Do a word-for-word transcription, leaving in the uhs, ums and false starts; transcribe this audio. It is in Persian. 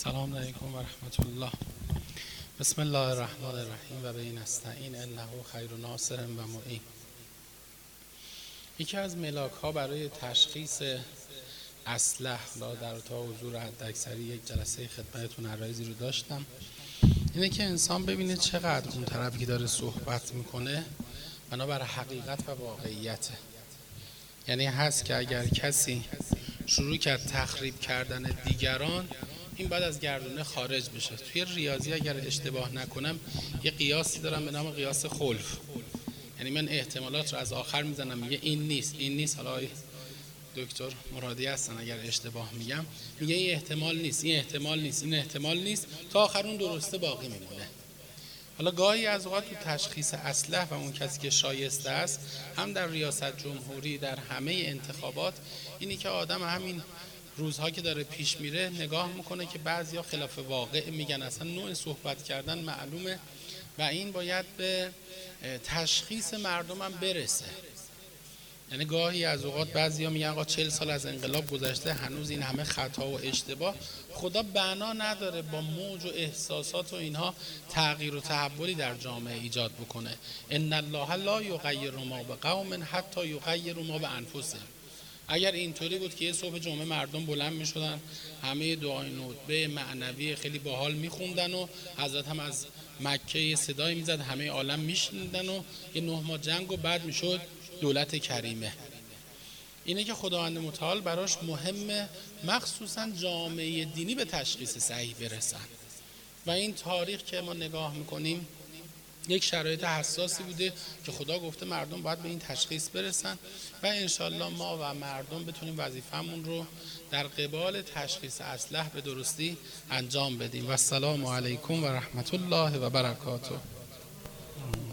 السلام علیکم و رحمت الله. بسم الله الرحمن الرحیم و به نستعین انه خیر ناصر و معین. یکی از ملاک ها برای تشخیص اصلح لا در تا حضور حداکثری یک جلسه خدمتتون عرایضی رو داشتم، اینه که انسان ببینه چقدر اون طرفی که داره صحبت میکنه بنابر حقیقت و واقعیته. یعنی هست که اگر کسی شروع کرد تخریب کردن دیگران، این بعد از گردونه خارج بشه. توی ریاضی اگر اشتباه نکنم یه قیاسی دارم به نام قیاس خلف، یعنی من احتمالات رو از آخر میزنم، میگه این نیست این نیست، حالا دکتر مرادی هستن اگر اشتباه میگم، میگه این احتمال نیست این احتمال نیست این احتمال نیست تا آخر اون درسته باقی میمونه. حالا گاهی از اوقات تو تشخیص اصلح و اون کسی که شایسته است، هم در ریاست جمهوری در همه انتخابات، اینی که آدم همین روزها که داره پیش میره نگاه میکنه که بعضیا خلاف واقع میگن، اصلا نوع صحبت کردن معلومه و این باید به تشخیص مردم هم برسه. یعنی گاهی از اوقات بعضیا میگن آقا چهل سال از انقلاب گذشته هنوز این همه خطا و اشتباه. خدا بنا نداره با موج و احساسات و اینها تغییر و تحولی در جامعه ایجاد بکنه. ان الله لا یغیر ما بقوم حتی یغیروا ما بانفسهم. اگر اینطوری بود که یه صبح جمعه مردم بلند میشدن همه دعای ندبه معنوی خیلی باحال میخوندن و حضرت هم از مکه یه صدایی میزد همه عالم میشنیدن و یه نه ماه جنگ و بعد میشد دولت کریمه. اینه که خداوند متعال براش مهمه مخصوصا جامعه دینی به تشخیص صحیح برسن و این تاریخ که ما نگاه میکنیم یک شرایط حساسی بوده که خدا گفته مردم باید به این تشخیص برسن و انشالله ما و مردم بتونیم وظیفمون رو در قبال تشخیص اصلح به درستی انجام بدیم. و السلام علیکم و رحمت الله و برکاته.